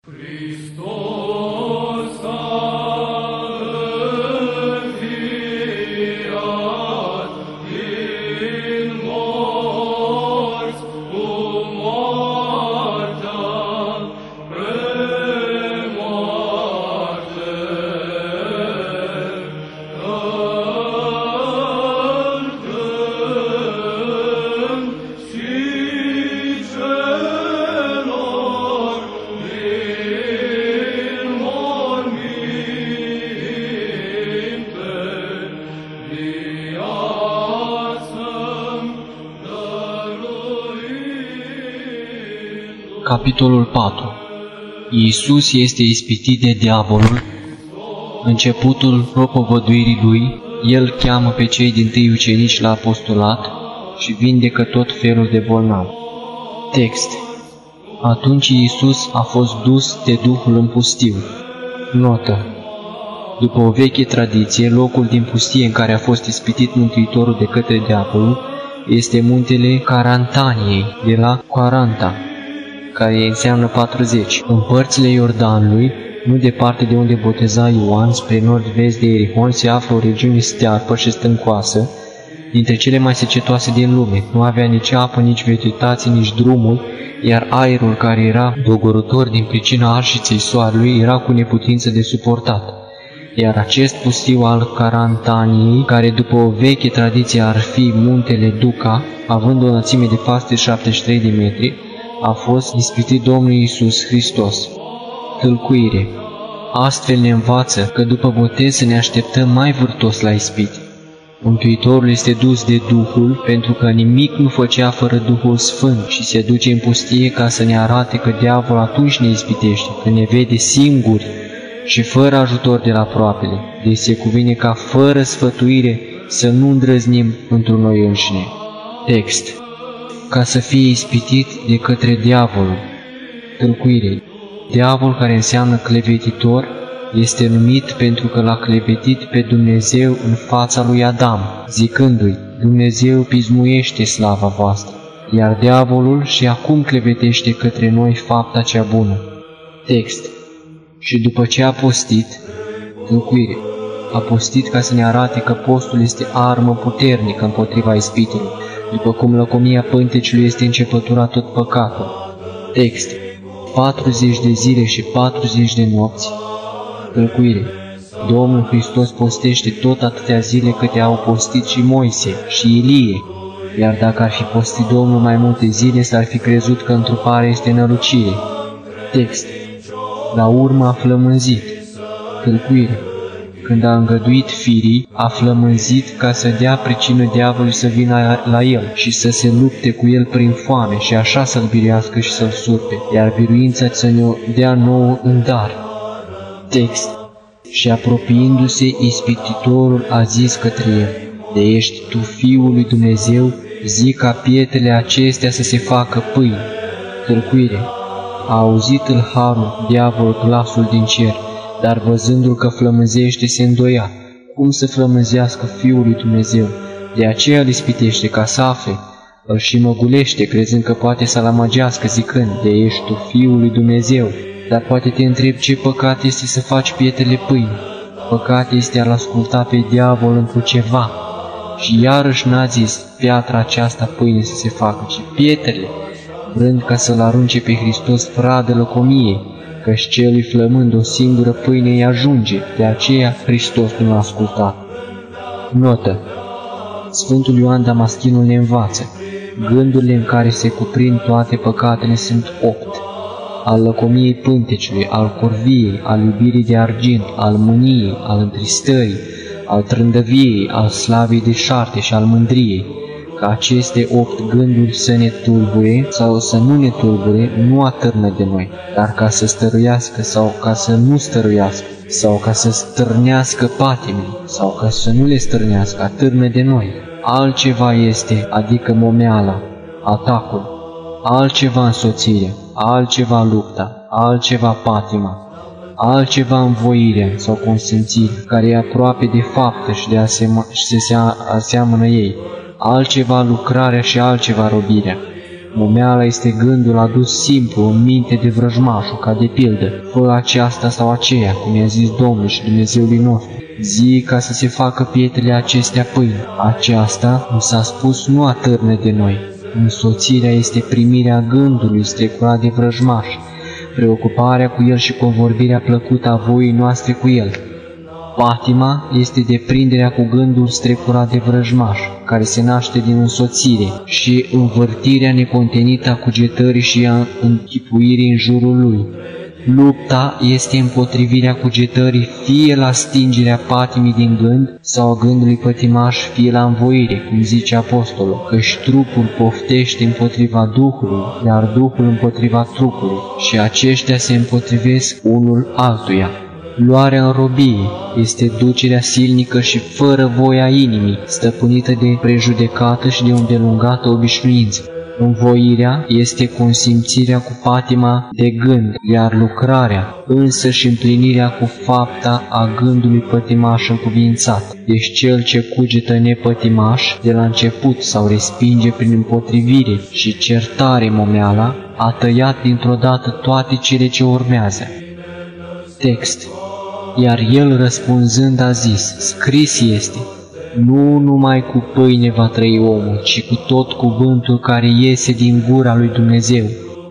Capitolul 4. Iisus este ispitit de diavolul. Începutul propovăduirii lui, El cheamă pe cei dintâi ucenici la apostolat și vindecă tot felul de bolnavi. Text. Atunci Iisus a fost dus de Duhul în pustiu. Notă. După o veche tradiție, locul din pustie în care a fost ispitit Mântuitorul de către diavolul este muntele Carantaniei, de la Caranta, care înseamnă 40. În părțile Iordanului, nu departe de unde boteza Ioan, spre nord-vest de Ierihon, se află o regiune stearpă și stâncoasă, dintre cele mai secetoase din lume. Nu avea nici apă, nici vegetație, nici drumul, iar aerul, care era dogorător din pricina arșiței soarelui, era cu neputință de suportat. Iar acest pustiu al Carantaniei, care după o veche tradiție ar fi muntele Duca, având o înălțime de 473 de metri, a fost ispitit Domnul Iisus Hristos. Tâlcuire. Astfel ne învață că după botez să ne așteptăm mai vârtos la ispite. Mântuitorul este dus de Duhul pentru că nimic nu făcea fără Duhul Sfânt și se duce în pustie ca să ne arate că diavolul atunci ne ispitește, când ne vede singuri și fără ajutor de la aproapele. Deci se cuvine ca fără sfătuire să nu îndrăznim într-un noi înșine. Text. Ca să fie ispitit de către diavolul. Tâlcuire. Diavol, care înseamnă clevetitor, este numit pentru că l-a clevetit pe Dumnezeu în fața lui Adam, zicându-i: Dumnezeu pismuiește slava voastră, iar diavolul și acum clevetește către noi fapta cea bună. Text. Și după ce a postit, tâlcuire, a postit ca să ne arate că postul este armă puternică împotriva ispitelor, după cum lăcomia pânteciului este începătura tot păcatul. Text. 40 de zile și 40 de nopți. Tâlcuire. Domnul Hristos postește tot atâtea zile câte au postit și Moise și Ilie, iar dacă ar fi postit Domnul mai multe zile, s-ar fi crezut că întruparea este nălucire. Text. La urmă a flămânzit. Tâlcuire. Când a îngăduit firii, a flămânzit ca să dea pricină diavolului să vină la el și să se lupte cu el prin foame și așa să-l biruiască și să-l surpe, iar biruința să ne-o dea nouă în dar. Text. Și apropiindu-se, ispititorul a zis către el: De ești tu Fiul lui Dumnezeu, zic ca pietrele acestea să se facă pâine. Tâlcuire. A auzit tâlharul, diavolul, glasul din cer, dar văzându-l că flămânzește, se îndoia. Cum să flămânzească Fiul lui Dumnezeu? De aceea îl ispitește ca să afle. Îl și măgulește, crezând că poate să-l amăgească, zicând: De ești tu Fiul lui Dumnezeu. Dar poate te întreb ce păcat este să faci pietrele pâine. Păcat este a-l asculta pe diavol într-o ceva. Și iarăși n-a zis piatra aceasta pâine să se facă, ci pietrele, vrând ca să-l arunce pe Hristos pradă lăcomiei, căci celui flămând o singură pâine îi ajunge, de aceea Hristos nu l-a ascultat. Notă. Sfântul Ioan Damaschinul ne învață: gândurile în care se cuprind toate păcatele sunt 8. Al lăcomiei pânteciului, al corviei, al iubirii de argint, al mâniei, al întristării, al trândăviei, al slavei de șarte și al mândriei. Ca aceste 8 gânduri să ne tulbure sau să nu ne tulbure, nu atârnă de noi, dar ca să stăruiască sau ca să nu stăruiască, sau ca să stârnească patimile, sau ca să nu le stârnească, atârnă de noi. Altceva este, adică momeala, atacul, altceva însoțirea, altceva lupta, altceva patima, altceva învoirea sau consimțirea, care e aproape de faptă și se aseamănă ei, altceva lucrarea și altceva robirea. Momeala este gândul adus simplu în minte de vrăjmașul, ca de pildă, fă aceasta sau aceea, cum i-a zis Domnul și Dumnezeului nostru. Zi ca să se facă pietrele acestea pâini. Aceasta, cum s-a spus, nu atârnă de noi. Însoțirea este primirea gândului strecurat de vrăjmaș, preocuparea cu el și convorbirea plăcută a voii noastre cu el. Patima este deprinderea cu gândul strecurat de vrăjmaș, care se naște din însoțire, și învârtirea necontenită a cugetării și a închipuirii în jurul lui. Lupta este împotrivirea cugetării fie la stingerea patimii din gând sau a gândului pătimaș, fie la învoire, cum zice apostolul, căci trupul poftește împotriva Duhului, iar Duhul împotriva trupului, și aceștia se împotrivesc unul altuia. Luarea în robie este ducerea silnică și fără voia inimii, stăpânită de prejudecată și de o îndelungată obișnuință. Învoirea este consimțirea cu patima de gând, iar lucrarea, însă și împlinirea cu fapta a gândului pătimaș încuvințat. Deci cel ce cugetă nepătimaș de la început sau respinge prin împotrivire și certare momeala, a tăiat dintr-o dată toate cele ce urmează. Text. Iar el răspunzând a zis, scris este, nu numai cu pâine va trăi omul, ci cu tot cuvântul care iese din gura lui Dumnezeu.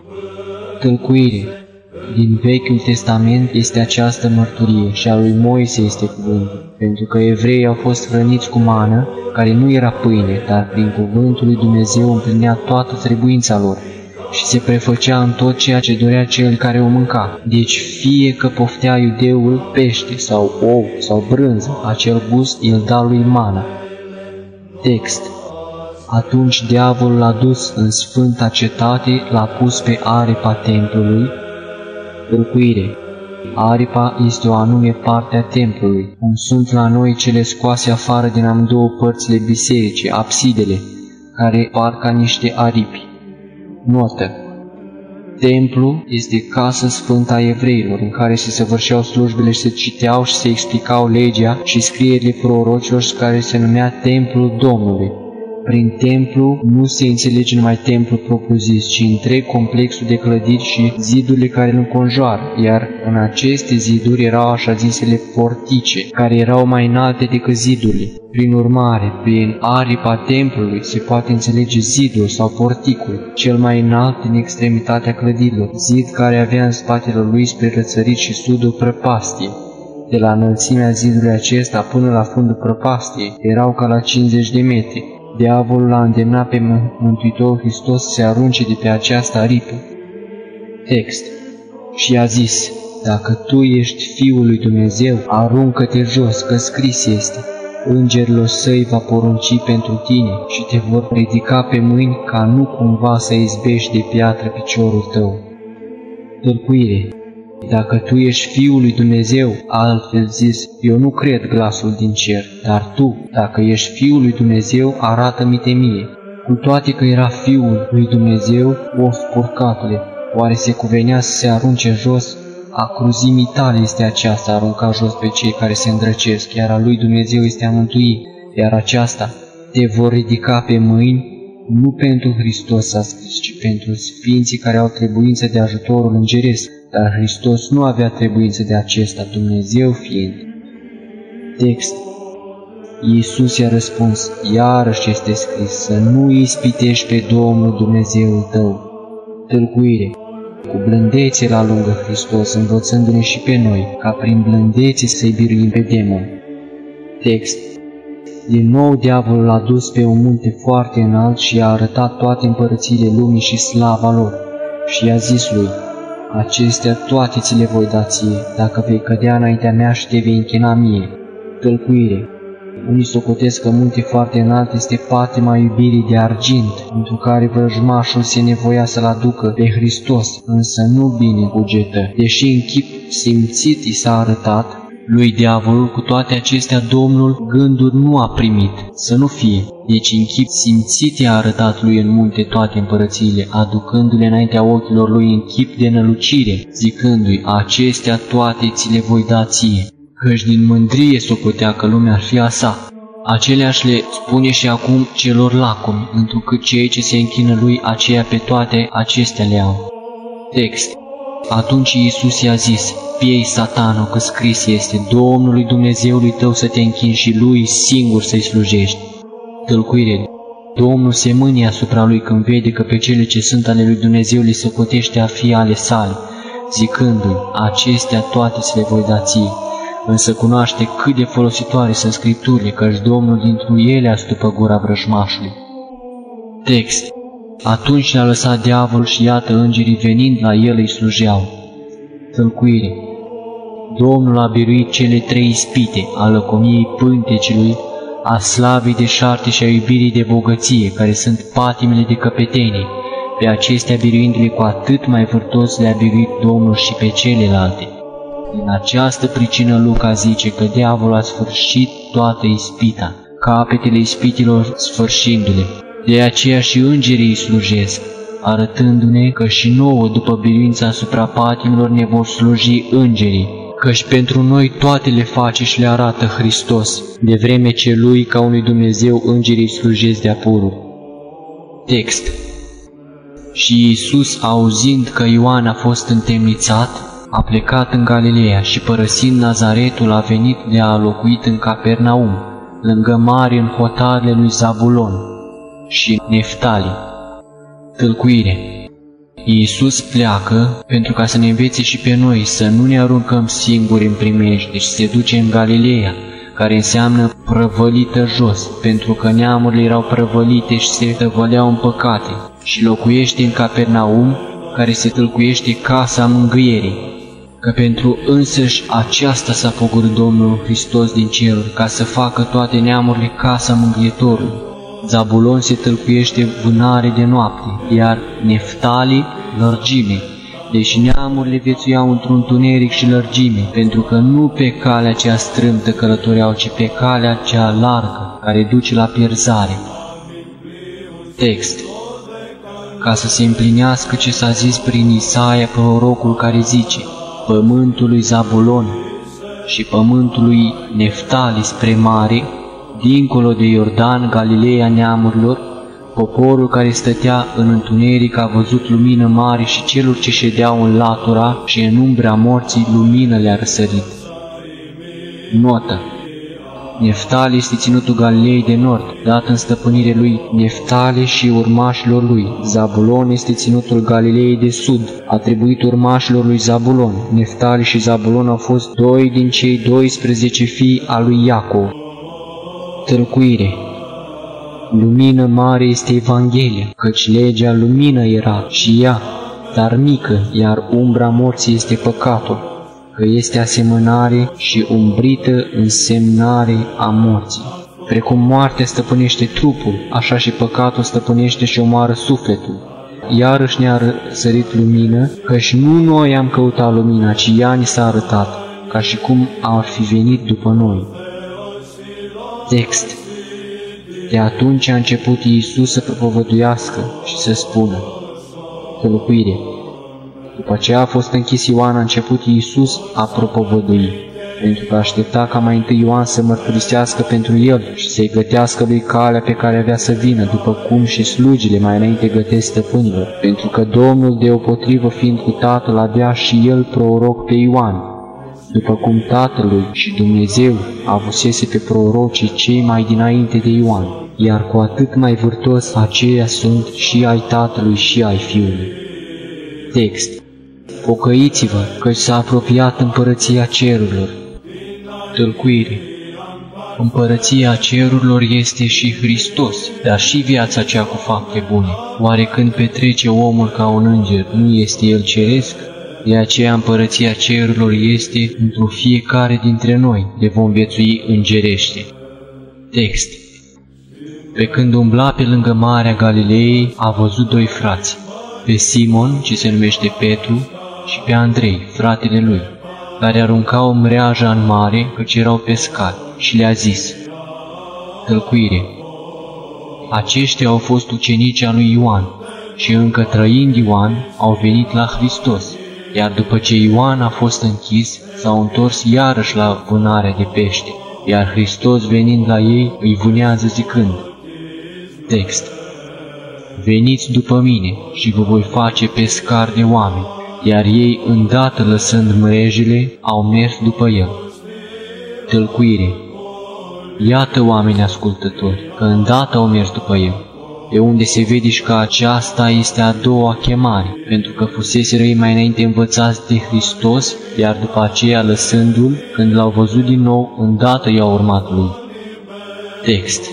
Tălcuire. Din Vechiul Testament este această mărturie și a lui Moise este cuvântul, pentru că evreii au fost hrăniți cu mană, care nu era pâine, dar prin cuvântul lui Dumnezeu împlinea toată trebuința lor și se prefăcea în tot ceea ce dorea cel care o mânca. Deci fie că poftea iudeul pește sau ou sau brânză, acel gust îl da lui mana. Text. Atunci diavolul l-a dus în sfânta cetate, l-a pus pe aripa templului. Tâlcuire. Aripa este o anume parte a templului, cum sunt la noi cele scoase afară din amândouă părțile bisericii, absidele, care par ca niște aripi. Notă. Templu este casă sfântă a evreilor, în care se săvârșeau slujbele și se citeau și se explicau legea și scrierile prorocilor, care se numea Templul Domnului. Prin templu nu se înțelege numai templul propriu-zis, ci întreg complexul de clădiri și zidurile care îl înconjoară, iar în aceste ziduri erau așa zisele portice, care erau mai înalte decât zidurile. Prin urmare, prin aripa templului se poate înțelege zidul sau porticul, cel mai înalt din extremitatea clădirilor, zid care avea în spatele lui spre răsărit și sudul prăpastie. De la înălțimea zidului acesta până la fundul prăpastiei erau ca la 50 de metri. Diavolul l-a îndemnat pe Mântuitorul Hristos să se arunce de pe această aripă. Text. Și a zis, dacă tu ești Fiul lui Dumnezeu, aruncă-te jos, că scris este, îngerilor săi va porunci pentru tine și te vor ridica pe mâini ca nu cumva să izbești de piatră piciorul tău. Tâlcuire. Dacă tu ești Fiul lui Dumnezeu, altfel zis, eu nu cred glasul din cer, dar tu, dacă ești Fiul lui Dumnezeu, arată-mi-te mie. Cu toate că era Fiul lui Dumnezeu, o spurcatule, oare se cuvenea să se arunce jos? A cruzimii tale este aceasta, a arunca jos pe cei care se îndrăcesc, iar a lui Dumnezeu este a mântui, iar aceasta te vor ridica pe mâini, nu pentru Hristos s-a scris, ci pentru sfinții care au trebuință de ajutorul îngeresc, dar Hristos nu avea trebuință de acesta, Dumnezeu fiind. Text. Iisus i-a răspuns, iarăși este scris, să nu ispitești pe Domnul Dumnezeul tău. Tâlcuire. Cu blândețe la lungă Hristos, învățându-ne și pe noi, ca prin blândețe să-i biruim pe demoni. Text. Din nou diavolul l-a dus pe un munte foarte înalt și i-a arătat toate împărățiile lumii și slava lor. Și i-a zis lui, acestea toate ți le voi da ție, dacă vei cădea înaintea mea și te vei închina mie. Tălcuire. Unii socotesc că munte foarte înalt este patima iubirii de argint, pentru care vrăjmașul se nevoia să-l aducă pe Hristos, însă nu bine cugetă, deși în chip simțit i s-a arătat, lui diavolul, cu toate acestea Domnul gânduri nu a primit, să nu fie. Deci în chip simțit i-a arătat lui în munte toate împărățiile, aducându-le înaintea ochilor lui în chip de nălucire, zicându-i, acestea toate ți le voi da ție, căci din mândrie socotea că lumea ar fi a sa. Aceleași le spune și acum celor lacomi, întrucât cei ce se închină lui, aceia pe toate acestea le au. Text. Atunci Iisus i-a zis: Piei, Satano, că scris este, Domnului Dumnezeului tău să te închini și lui singur să-i slujești. Tălcuire. Domnul se mânie asupra lui când vede că pe cele ce sunt ale lui Dumnezeu le socotește a fi ale sale, zicându-i: acestea toate se le voi da ție. Însă cunoaște cât de folositoare sunt Scripturile, căci Domnul dintr-un ele astupă gura vrăjmașului. Text. Atunci le-a lăsat diavolul și iată îngerii venind la el îi slujeau. Tălcuire. Domnul a biruit cele 3 ispite, a lăcomiei pântecelui, a slavei de șarte și a iubirii de bogăție, care sunt patimile de căpetenie. Pe acestea biruindu-le cu atât mai vârtos le-a biruit Domnul și pe celelalte. Din această pricină Luca zice că diavolul a sfârșit toată ispita, capetele ispitilor sfârșindu-le. De aceea și îngerii îi slujesc, arătându-ne că și nouă, după biruința asupra patimilor, ne vor sluji îngerii, căci pentru noi toate le face și le arată Hristos, de vreme ce Lui, ca unui Dumnezeu, îngerii slujesc de-a pururi. Text. Și Iisus, auzind că Ioan a fost întemnițat, a plecat în Galileea și, părăsind Nazaretul, a venit de a locuit în Capernaum, lângă mari, în hotarele lui Zabulon și Neftali. Tălcuire. Iisus pleacă pentru ca să ne învețe și pe noi să nu ne aruncăm singuri în primejde și se duce în Galileea, care înseamnă prăvălită jos, pentru că neamurile erau prăvălite și se tăvăleau în păcate, și locuiește în Capernaum, care se tălcuiește casa mângâierii, că pentru însăși aceasta s-a pogorât Domnul Hristos din ceruri, ca să facă toate neamurile casa mângâietorului. Zabulon se tălcuiește vânare de noapte, iar Neftali lărgime, deși neamurile viețuiau într-un întuneric și lărgime, pentru că nu pe calea cea strâmtă călătoreau, ci pe calea cea largă, care duce la pierzare. Text. Ca să se împlinească ce s-a zis prin Isaia, prorocul, care zice: pământul lui Zabulon și pământul lui Neftali spre mare, dincolo de Iordan, Galileea neamurilor, poporul care stătea în întuneric a văzut lumină mare și celor ce ședeau în latura și în umbra morții lumină le-a răsărit. Notă. Neftali este ținutul Galilei de nord, dat în stăpânire lui Neftali și urmașilor lui. Zabulon este ținutul Galilei de sud, atribuit urmașilor lui Zabulon. Neftali și Zabulon au fost 2 din cei 12 fii al lui Iacov. Tălcuire. Lumină mare este Evanghelia, căci legea lumină era și ea, dar mică, iar umbra morții este păcatul, că este asemănare și umbrită însemnare a morții. Precum moartea stăpânește trupul, așa și păcatul stăpânește și omoară sufletul. Iarăși ne-a răsărit lumină, căci nu noi am căutat lumina, ci ea ni s-a arătat, ca și cum ar fi venit după noi. Text. De atunci a început Iisus să propovăduiască și să spună. Tălcuire. După ce a fost închis Ioan, a început Iisus a propovădui, pentru că aștepta ca mai întâi Ioan să mărturisească pentru el și să-i gătească lui calea pe care avea să vină, după cum și slugile mai înainte gătesc stăpânilor, pentru că Domnul, deopotrivă fiind cu Tatăl, avea și el proroc pe Ioan, după cum Tatălui și Dumnezeu avusese pe prorocii cei mai dinainte de Ioan, iar cu atât mai vârtos aceia sunt și ai Tatălui și ai Fiului. Text. Pocăiți-vă, căci s-a apropiat împărăția cerurilor. Tălcuire. Împărăția cerurilor este și Hristos, dar și viața cea cu fapte bune. Oare când petrece omul ca un înger, nu este el ceresc? De aceea împărăția cerurilor este într-o fiecare dintre noi, de vom viețui îngerește. Text. Pe când umbla pe lângă Marea Galilei, a văzut 2 frați, pe Simon, ce se numește Petru, și pe Andrei, fratele lui, care aruncau mreaja în mare, căci erau pescari, și le-a zis. Tălcuire. Aceștia au fost ucenicii lui Ioan și încă trăind Ioan au venit la Hristos, iar după ce Ioan a fost închis, s-au întors iarăși la vânarea de pește. iar Hristos venind la ei îi vânează zicând. Text. Veniți după mine și vă voi face pescari de oameni, iar ei, îndată lăsând mrejele, au mers după el. Tălcuire. Iată, oameni ascultători, că îndată au mers după el, de unde se vede și că aceasta este a doua chemare, pentru că fuseseră ei mai înainte învățați de Hristos, iar după aceea, lăsându-l, când l-au văzut din nou, îndată i-au urmat lui. Text.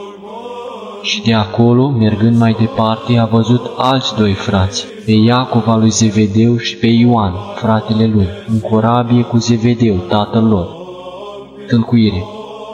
Și de acolo, mergând mai departe, a văzut alți doi frați, pe Iacov al lui Zevedeu și pe Ioan, fratele lui, în corabie cu Zevedeu, tatăl lor. Tâlcuire.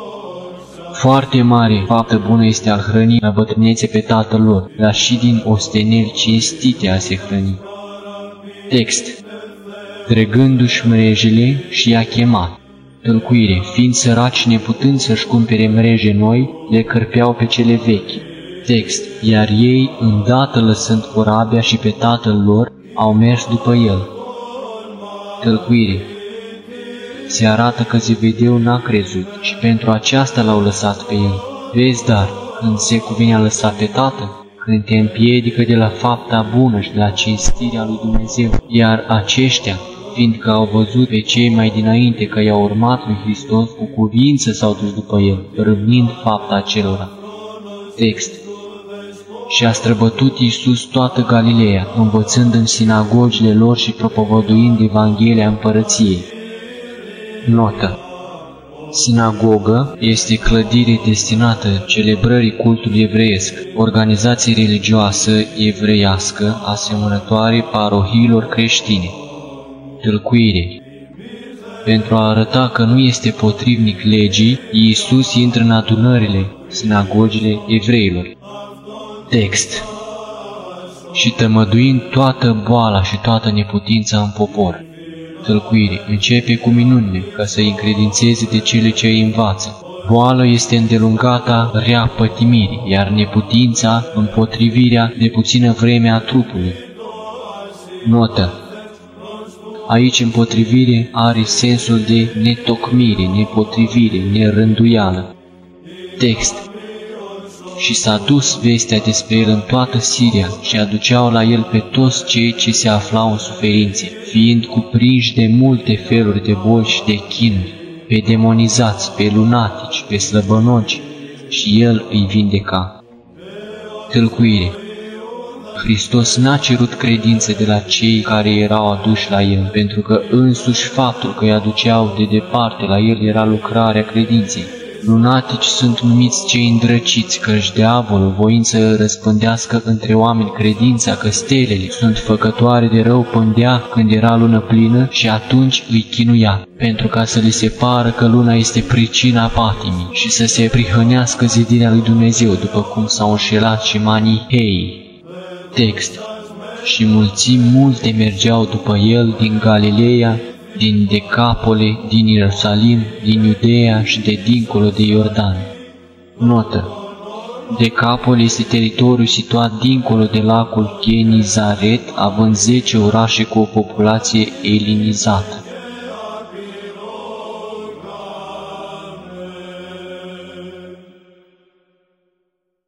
Foarte mare faptă bună este al hrăni la bătrânețe pe tatăl lor, dar și din osteneli cinstite a se hrăni. Text. Dregându-și mrejele și i-a chemat. Tâlcuire. Fiind săraci neputând să-și cumpere mreje noi, le cărpeau pe cele vechi. Text. Iar ei, îndată lăsând corabia și pe tatăl lor, au mers după el. Tâlcuire. Se arată că Zevedeu n-a crezut și pentru aceasta l-au lăsat pe el. Vezi, dar, când se cuvine a lăsa pe tatăl, când te împiedică de la fapta bună și de la cinstirea lui Dumnezeu, iar aceștia, fiindcă au văzut pe cei mai dinainte că i-au urmat lui Hristos, cu cuvință s-au dus după el, râvnind fapta acelora. Text. Și a străbătut Iisus toată Galileea, învățând în sinagogile lor și propovăduind Evanghelia Împărăției. Notă. Sinagogă este clădire destinată celebrării cultului evreiesc, organizație religioasă evreiască asemănătoare parohiilor creștine. Tâlcuire. Pentru a arăta că nu este potrivnic legii, Iisus intră în adunările, sinagogile evreilor. Text. Și tămăduind toată boala și toată neputința în popor. Tâlcuire. Începe cu minunile, ca să-i încredințeze de cele ce îi învață. Boală este îndelungata rea pătimirii, iar neputința împotrivirea de puțină vreme a trupului. Notă. Aici împotrivire are sensul de netocmire, nepotrivire, nerânduială. Text. Și s-a dus vestea despre el în toată Siria și aduceau la el pe toți cei ce se aflau în suferințe, fiind cuprinși de multe feluri de boli și de chinuri, pe demonizați, pe lunatici, pe slăbănoci, și el îi vindeca. Tâlcuire. Hristos n-a cerut credință de la cei care erau aduși la el, pentru că însuși faptul că îi aduceau de departe la el era lucrarea credinței. Lunatici sunt numiți cei îndrăciți, căci diavolul, voind să răspândească între oameni credința că stelele sunt făcătoare de rău, pândea când era lună plină și atunci îi chinuia, pentru ca să li se pară că luna este pricina patimii și să se prihănească zidirea lui Dumnezeu, după cum s-au înșelat și maniheii. Text. Și mulțimi multe mergeau după el din Galileea, din Decapole, din Ierusalim, din Iudeea și de dincolo de Iordan. Notă. Decapole este teritoriul situat dincolo de lacul Genizaret, având 10 orașe cu o populație elinizată.